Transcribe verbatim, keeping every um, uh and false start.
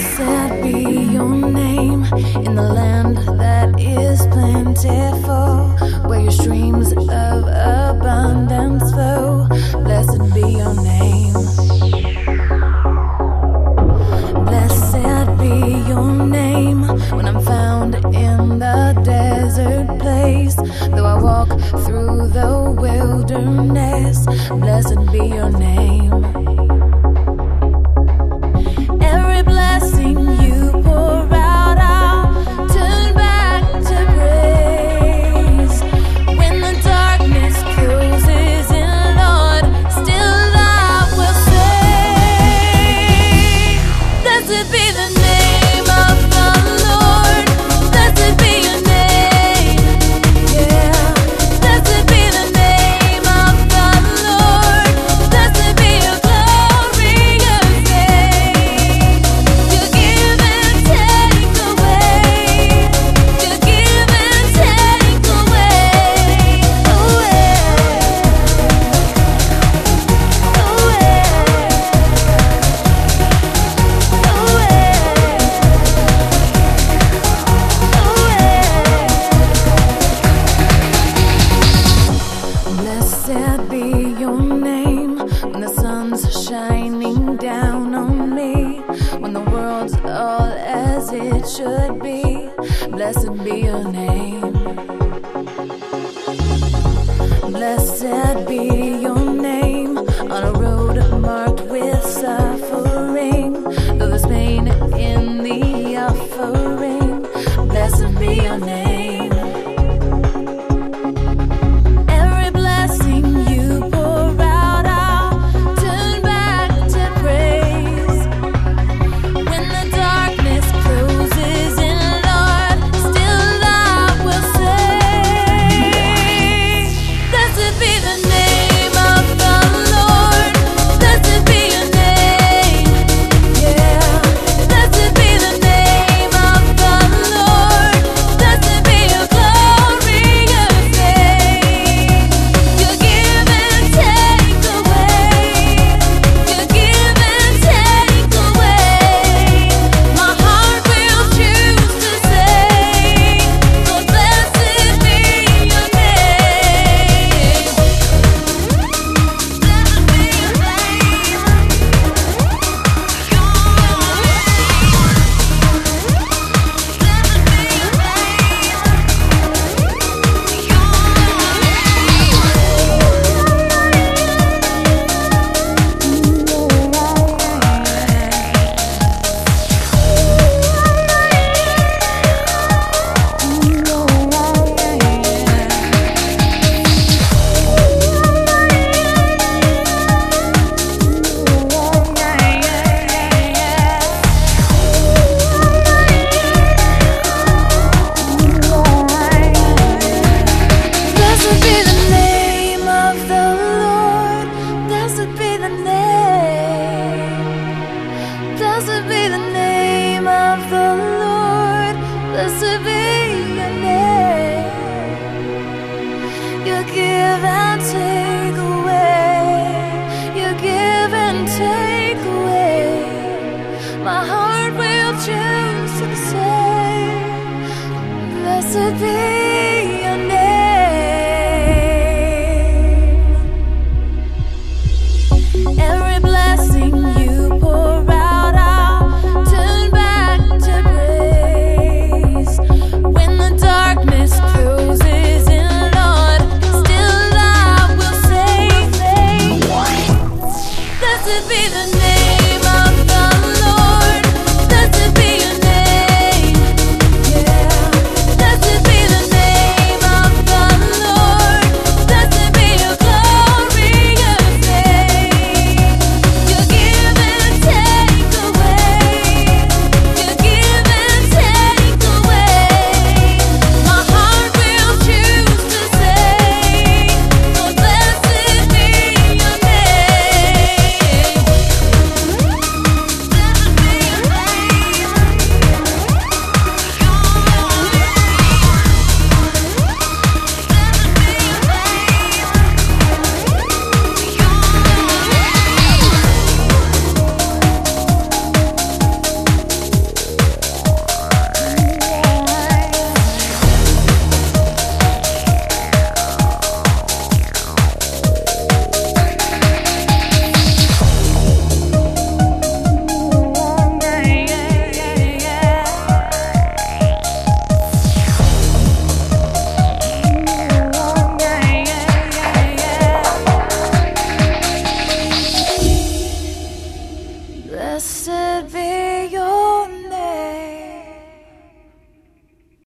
Blessed be your name in the land that is plentiful, where your streams of abundance flow. Blessed be your name. Blessed be your name when I'm found in the desert place. Though I walk through the wilderness, blessed be your name. Every blessing you pour out, I'll turn back to praise. When the darkness closes in, Lord, still I will say, blessed be the name of the Lord. Blessed be your name, yeah. Blessed be the name of the Lord. Blessed be your glorious name. You give and take away. You give and take away. Away. Blessed be your name when the sun's shining down on me, when the world's all as it should be. Blessed be your name. Blessed be your name on a road marked with suffering, though there's pain in the offering. Blessed be your name. Every blessing you pour out, I'll turn back to praise. When the darkness closes in, Lord, still I will say, blessed be the name of the Lord. Blessed be your name, yeah. Blessed be the name of the Lord. Blessed be your glorious name. You give and take away. You give and take away. My heart will choose to say, Lord, blessed be your name. Blessed be your name. Blessed be the name of the Lord. Blessed be the name. Blessed be the name of the Lord. Blessed be your name. You give and take away. You give and take away. My heart will choose to say, blessed be